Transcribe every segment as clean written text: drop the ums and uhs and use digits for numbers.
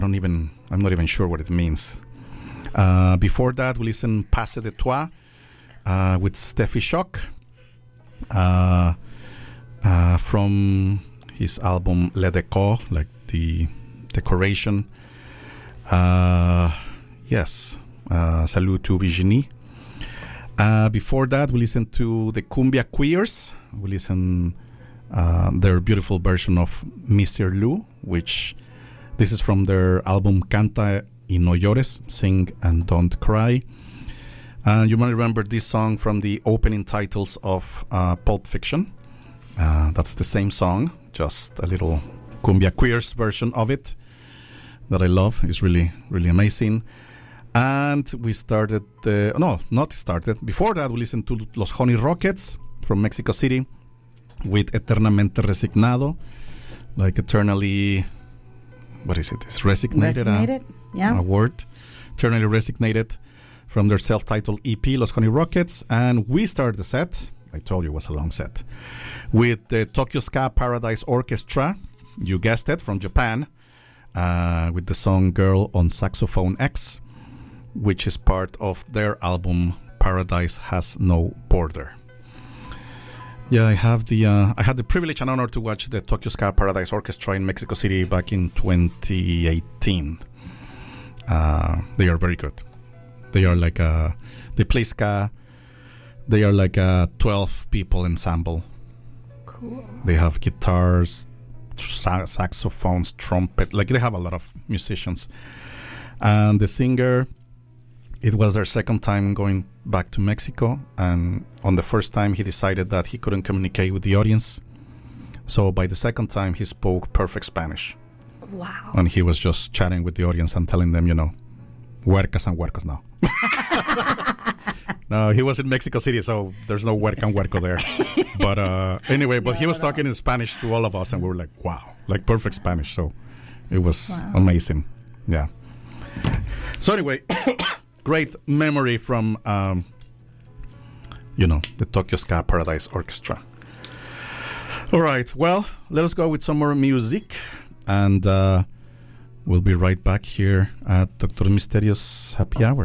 I'm not even sure what it means. Before that, we listened Passe de Toi with Steffi Shock from his album Le Décor, like the decoration. Yes, Salut to Virginie. Before that, we listened to the Cumbia Queers. We listened their beautiful version of Mr. Lou, which this is from their album Canta y No Llores, Sing and Don't Cry. You might remember this song from the opening titles of Pulp Fiction. That's the same song, just a little Cumbia Queers version of it that I love. It's really, really amazing. And we started, before that we listened to Los Honey Rockets from Mexico City with Eternamente Resignado, like eternally, what is it? It's resignated? Yeah. A word. Eternally Resignated from their self-titled EP, Los Honey Rockets. And we started the set, I told you it was a long set, with the Tokyo Ska Paradise Orchestra, you guessed it, from Japan, with the song Girl on Saxophone X, which is part of their album Paradise Has No Border. Yeah, I had the privilege and honor to watch the Tokyo Ska Paradise Orchestra in Mexico City back in 2018. They are very good. They are like they play ska. They are like a 12 people ensemble. Cool. They have guitars, saxophones, trumpet. Like they have a lot of musicians. And the singer, it was their second time going back to Mexico, and on the first time he decided that he couldn't communicate with the audience. So by the second time he spoke perfect Spanish. Wow. And he was just chatting with the audience and telling them, huercas and huercos now. No, he was in Mexico City, so there's no huerca and huerco there. But anyway, he was talking in Spanish to all of us, and we were like, wow, like perfect Spanish. So it was amazing. Yeah. So anyway, great memory from, the Tokyo Ska Paradise Orchestra. All right, well, let us go with some more music, and we'll be right back here at Dr. Misterio's Happy Hour.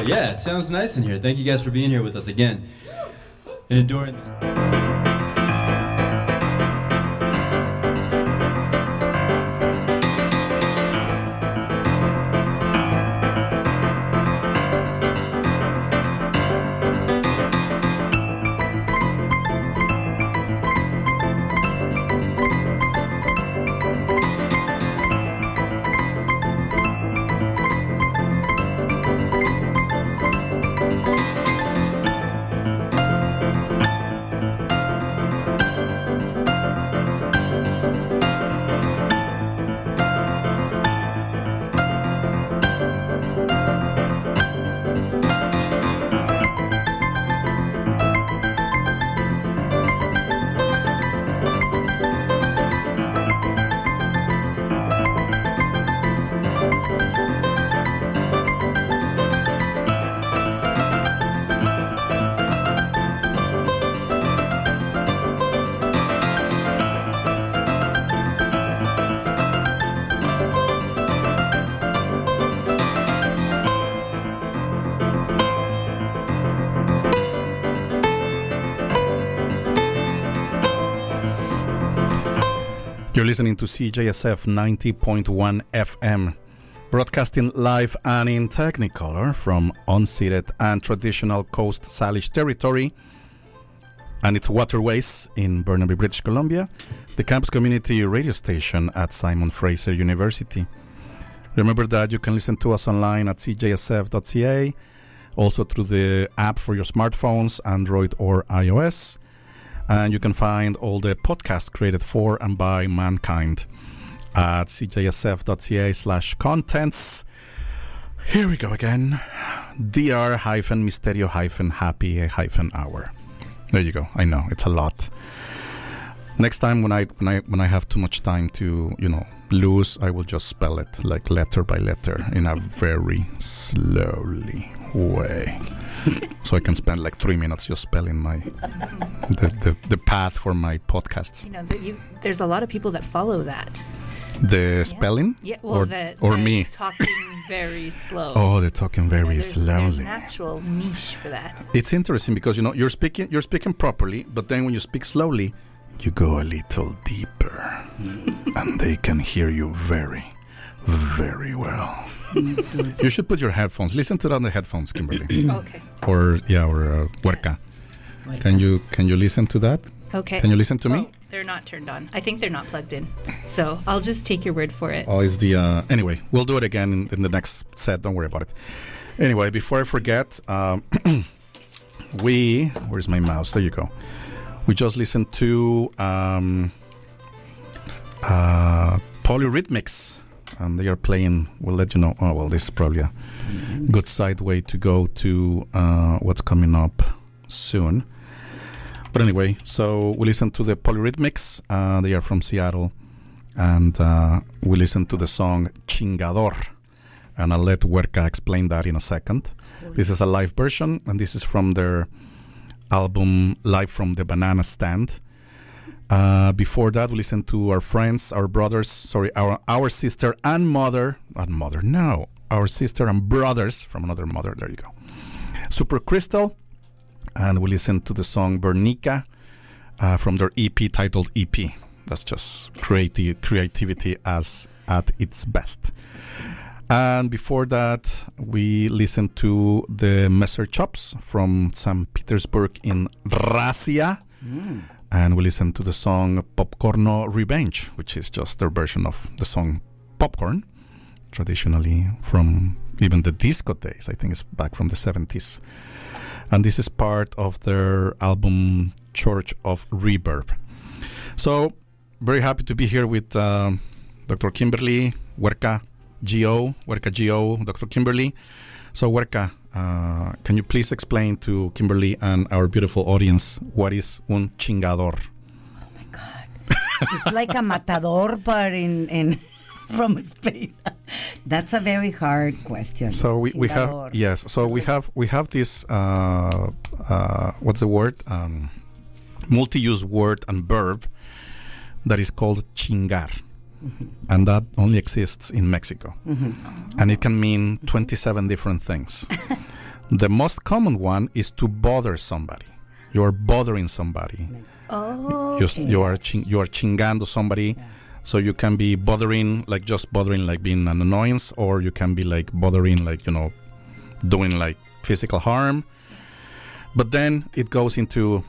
Yeah, it sounds nice in here. Thank you guys for being here with us again and enduring this. You're listening to CJSF 90.1 FM, broadcasting live and in Technicolor from unceded and traditional Coast Salish territory and its waterways in Burnaby, British Columbia, the campus community radio station at Simon Fraser University. Remember that you can listen to us online at cjsf.ca, also through the app for your smartphones, Android or iOS. And you can find all the podcasts created for and by mankind at cjsf.ca/contents. Here we go again. DR-Misterio-Happy-Hour. There you go. I know it's a lot. Next time when I have too much time to, lose, I will just spell it like letter by letter in a very slowly way. So I can spend like 3 minutes just spelling the path for my podcasts. There's a lot of people that follow that. The spelling? Yeah, well, or me? Talking very slow. Oh, they're talking very There's slowly. an actual niche for that. It's interesting because you're speaking properly, but then when you speak slowly, you go a little deeper, and they can hear you very, very well. You should put your headphones. Listen to that on the headphones, Kimberly. Okay. Or Huerca. Can you listen to that? Okay. Can you listen to me? They're not turned on. I think they're not plugged in. So I'll just take your word for it. Oh, is the anyway? We'll do it again in the next set. Don't worry about it. Anyway, before I forget, where's my mouse? There you go. We just listened to Polyrhythmics. And they are playing, we'll let you know. Oh, well, this is probably a good side way to go to what's coming up soon. But anyway, so we listened to the Polyrhythmics. They are from Seattle. And we listened to the song Chingador. And I'll let Huerca explain that in a second. This is a live version, and this is from their album Live from the Banana Stand. Before that, we listened to our friends, our sister and mother, our sister and brothers from another mother, there you go, Super Crystal, and we listened to the song Bernica from their EP titled EP. That's just creativity at its best. And before that, we listened to the Messer Chops from St. Petersburg in Russia. And we listened to the song Popcorno Revenge, which is just their version of the song Popcorn, traditionally from even the disco days. I think it's back from the 70s. And this is part of their album Church of Reverb. So, very happy to be here with Dr. Kimberly, Huerca Gio, Dr. Kimberly. So, Huerca, can you please explain to Kimberly and our beautiful audience what is un chingador? Oh my God! It's like a matador, but in from Spain. That's a very hard question. So we have we have this what's the word? Multi-use word and verb that is called chingar. Mm-hmm. And that only exists in Mexico. Mm-hmm. And it can mean 27 different things. The most common one is to bother somebody. You are bothering somebody. Oh. You are chingando somebody. Yeah. So you can be bothering, like just bothering, like being an annoyance, or you can be like bothering, like, doing like physical harm. But then it goes into,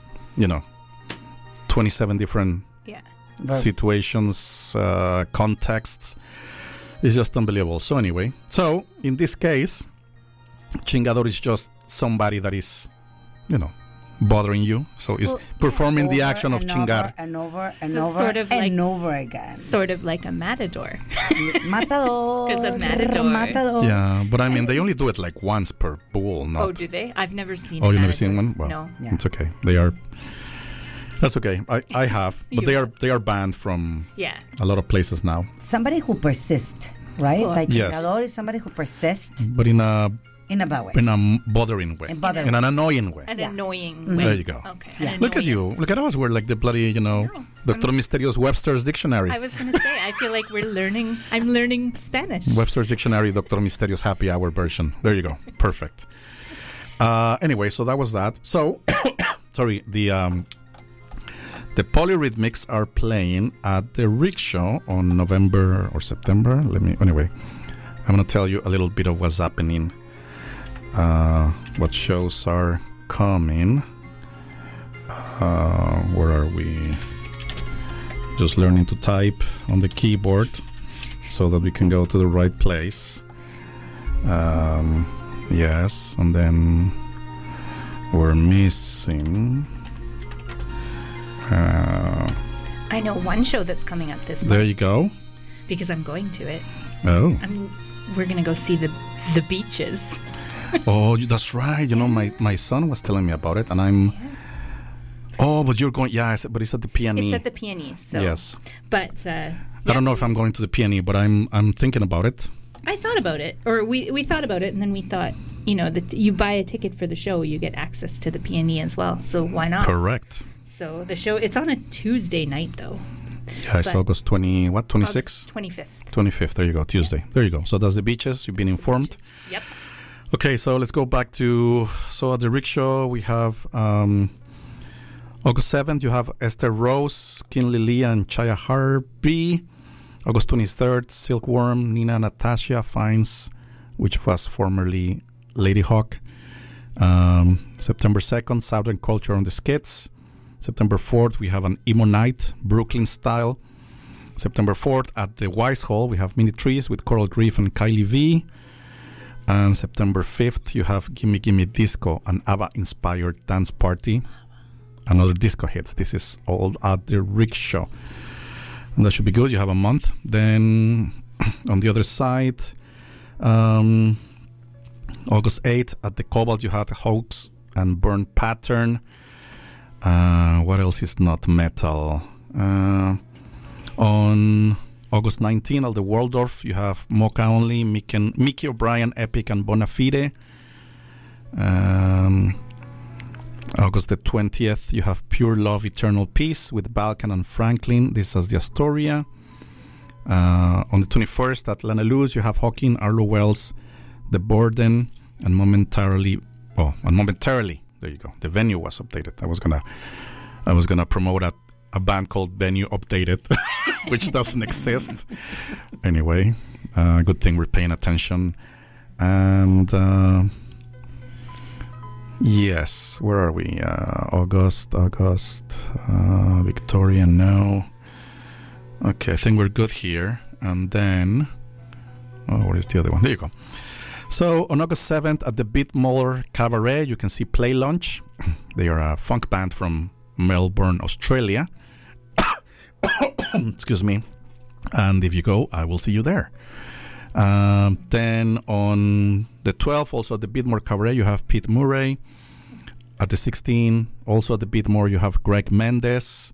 27 different Yeah. situations, contexts. It's just unbelievable. So anyway, in this case, chingador is just somebody that is, bothering you. So it's performing the action of chingar. And over and So over sort of and like- over again. Sort of like a matador. Matador. 'Cause of Matador. Matador. Yeah, but I mean, they only do it like once per bull, not... Oh, do they? I've never seen. Oh, a you've never matador. seen one? Well, No. Yeah. it's okay. That's okay. I have, but You they are banned from Yeah. a lot of places now. Somebody who persists, right? Cool. Like Yes. chingador is somebody who persists But in a bad way. bothering way, In bothering in an annoying way. An Yeah. annoying way. There you go. Okay. Yeah. an Look at you. annoyance. Look at us. We're like the bloody, Dr. Mysterious Webster's Dictionary. I was gonna say, I feel like I'm learning Spanish. Webster's Dictionary, Dr. Mysterious Happy Hour version. There you go. Perfect. Anyway, so that was that. So, sorry, the Polyrhythmics are playing at the Rickshaw on November or September. Anyway, I'm going to tell you a little bit of what's happening. What shows are coming. Where are we? Just learning to type on the keyboard so that we can go to the right place. Yes, and then we're missing... I know one show that's coming up this there month you go. because I'm going to it. Oh, We're gonna go see the beaches. that's right. My son was telling me about it, and I'm... Oh, but you're going... Yeah, but it's at the Peony. It's at the Peony. So. Yes. But I don't know if I'm going to the Peony, but I'm thinking about it. I thought about it, or we thought about it, and then we thought, that you buy a ticket for the show, you get access to the Peony as well. So why not? Correct. So the show, it's on a Tuesday night though. Yeah, it's But- August 26? 25th. 25th. There you go. Tuesday. There you go. So that's the beaches. You've been informed. Yep. Okay, so let's go back to... So at the Rickshaw, we have... August 7th, you have Esther Rose, Kinley Lee, and Chaya Harvey. August 23rd, Silkworm, Nina Natasha Fines, which was formerly Lady Hawk. September 2nd, Southern Culture on the Skits. September 4th, we have an emo night, Brooklyn style. September 4th, at the Wise Hall, we have Mini Trees with Coral Grief and Kylie V. And September 5th, you have Gimme Gimme Disco, an ABBA-inspired dance party. Another disco hits. This is all at the Rickshaw. And that should be good. You have a month. Then on the other side, August 8th, at the Cobalt, you had Hoax and Burn Pattern. What else is not metal? On August 19th, at the Waldorf, you have Mocha Only, Mickey O'Brien, Epic, and Bonafide. August the 20th, you have Pure Love, Eternal Peace with Balkan and Franklin. This is the Astoria. On the 21st, at Lana Luz, you have Hawking, Arlo Wells, The Borden, and momentarily, there you go. The venue was updated. I was gonna promote a band called Venue Updated, which doesn't exist. Anyway, good thing we're paying attention. And yes, where are we? August, Victoria, no. Okay, I think we're good here. And then, where is the other one? There you go. So on August 7th at the Beatmore Cabaret, you can see Play Lunch. They are a funk band from Melbourne, Australia. Excuse me. And if you go, I will see you there. Then on the 12th, also at the Beatmore Cabaret, you have Pete Murray. At the 16th, also at the Beatmore, you have Greg Mendes.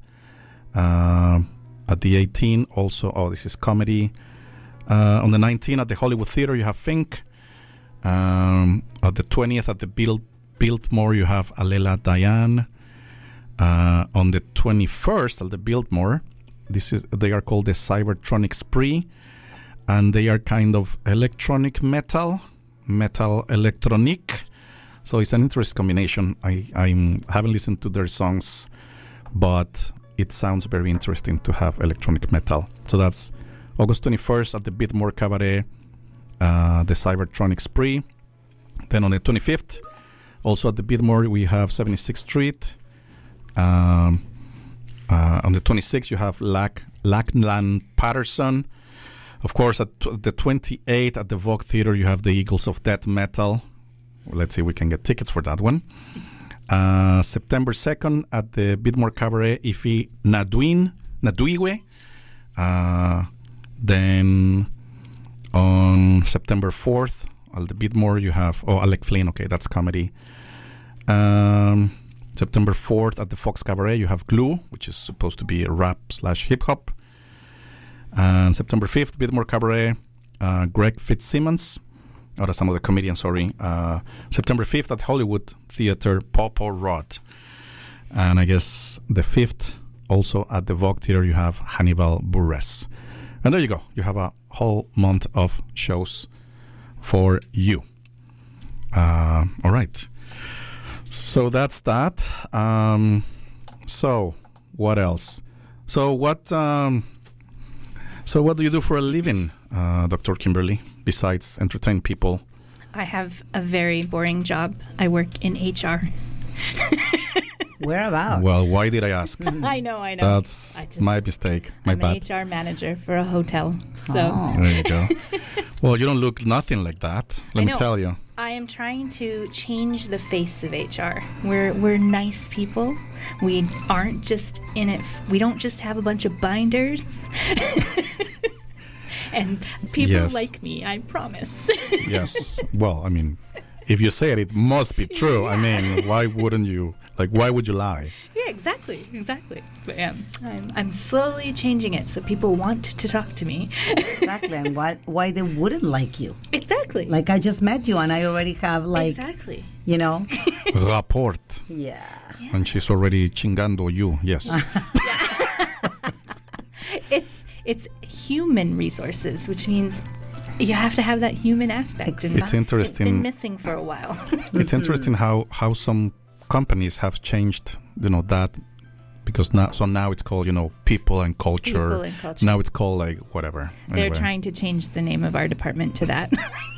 At the 18th, also, this is comedy. On the 19th, at the Hollywood Theater, you have Fink. At the 20th, at the Biltmore, you have Alela Diane. On the 21st, at the Biltmore, they are called the Cybertronic Spree, and they are kind of electronic metal electronic. So it's an interesting combination. I haven't listened to their songs, but it sounds very interesting to have electronic metal. So that's August 21st at the Bidmore Cabaret, the Cybertronic Spree. Then on the 25th, also at the Bidmore, we have 76th Street. On the 26th, you have Lackland Patterson. Of course, at the 28th at the Vogue Theater, you have the Eagles of Death Metal. Let's see if we can get tickets for that one. September 2nd at the Bidmore Cabaret, Ifi Naduiwe. Then on September 4th at the Bidmore, you have Alec Flynn. Okay, that's comedy. September 4th at the Fox Cabaret, you have Glue, which is supposed to be a rap/hip hop. And September 5th, Bidmore Cabaret, Greg Fitzsimmons. That's some of the comedians, sorry. September 5th at Hollywood Theater, Popo Rod. And I guess the 5th, also at the Vogue Theater, you have Hannibal Buress. And there you go. You have a whole month of shows for you. All right. So that's that. So what else? So what do you do for a living, Dr. Kimberly, besides entertain people? I have a very boring job. I work in HR. Where about? Well, why did I ask? I know. That's my mistake. I'm an HR manager for a hotel. So There you go. Well, you don't look nothing like that. Let me tell you. I am trying to change the face of HR. We're nice people. We aren't just in it. We don't just have a bunch of binders. And people like me, I promise. Yes. Well, I mean, if you say it, it must be true. Yeah. I mean, why wouldn't you? Like, why would you lie? Yeah, exactly. But I'm slowly changing it so people want to talk to me. Exactly, and why they wouldn't like you? Exactly. Like, I just met you, and I already have, like, exactly. You know? Rapport. Yeah. And she's already chingando you, yes. It's human resources, which means you have to have that human aspect. And it's interesting. It's been missing for a while. It's interesting how some companies have changed, that, because now it's called, people and culture. People and culture. Now it's called like whatever. They're trying to change the name of our department to that.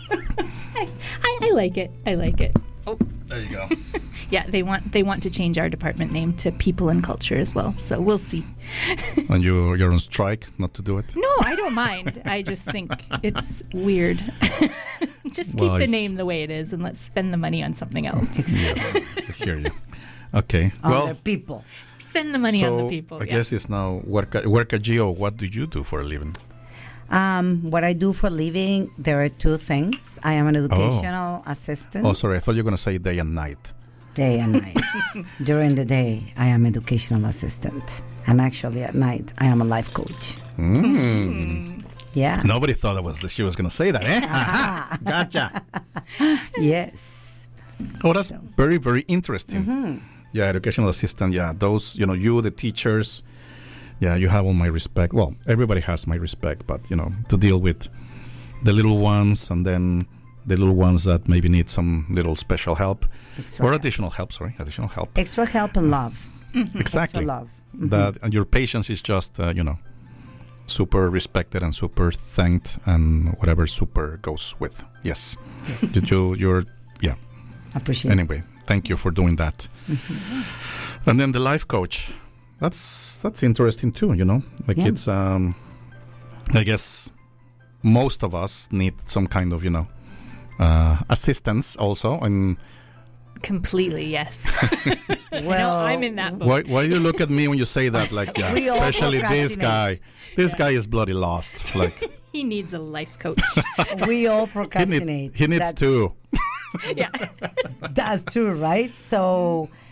I like it. Oh, there you go. Yeah, they want to change our department name to People and Culture as well. So we'll see. And you're on strike not to do it? No, I don't mind. I just think it's weird. Just keep the name the way it is, and let's spend the money on something else. Yes, I hear you. Okay, on the people. Spend the money on the people. I guess it's now Worka Geo. What do you do for a living? What I do for a living, there are two things. I am an educational assistant. Oh, sorry. I thought you were going to say day and night. Day and night. During the day, I am educational assistant. And actually, at night, I am a life coach. Yeah. Nobody thought she was going to say that, eh? Gotcha. Yes. Oh, that's very, very interesting. Mm-hmm. Yeah, educational assistant. Yeah, those, you, the teachers. Yeah, you have all my respect. Well, everybody has my respect, but, to deal with the little ones and then the little ones that maybe need some little special help. Additional help, additional help. Extra help and love. Mm-hmm. Exactly. Extra love. Mm-hmm. That, and your patience is just, super respected and super thanked and whatever super goes with. Yes. You're, yeah. Appreciate it. Anyway, thank you for doing that. Mm-hmm. And then the life coach. That's interesting too, It's I guess most of us need some kind of assistance also, and completely yes. Well, I'm in that boat. Why do you look at me when you say that? Like, yeah, especially this guy. This guy is bloody lost. Like, he needs a life coach. We all procrastinate. He needs two. Yeah. That's true, right? So